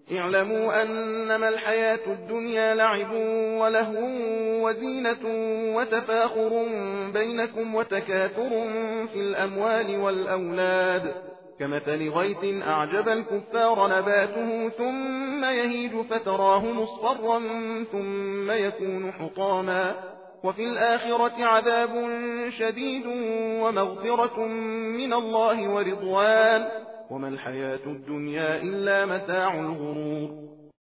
اعلموا أنما الحياة الدنيا لعب ولهو وزينة وتفاخر بينكم وتكاثر في الأموال والأولاد كمثل غيث أعجب الكفار نباته ثم يهيج فتراه مصفرا ثم يكون حطاما وفي الآخرة عذاب شديد ومغفرة من الله ورضوان وما الحياة الدنيا إلا متاع الغرور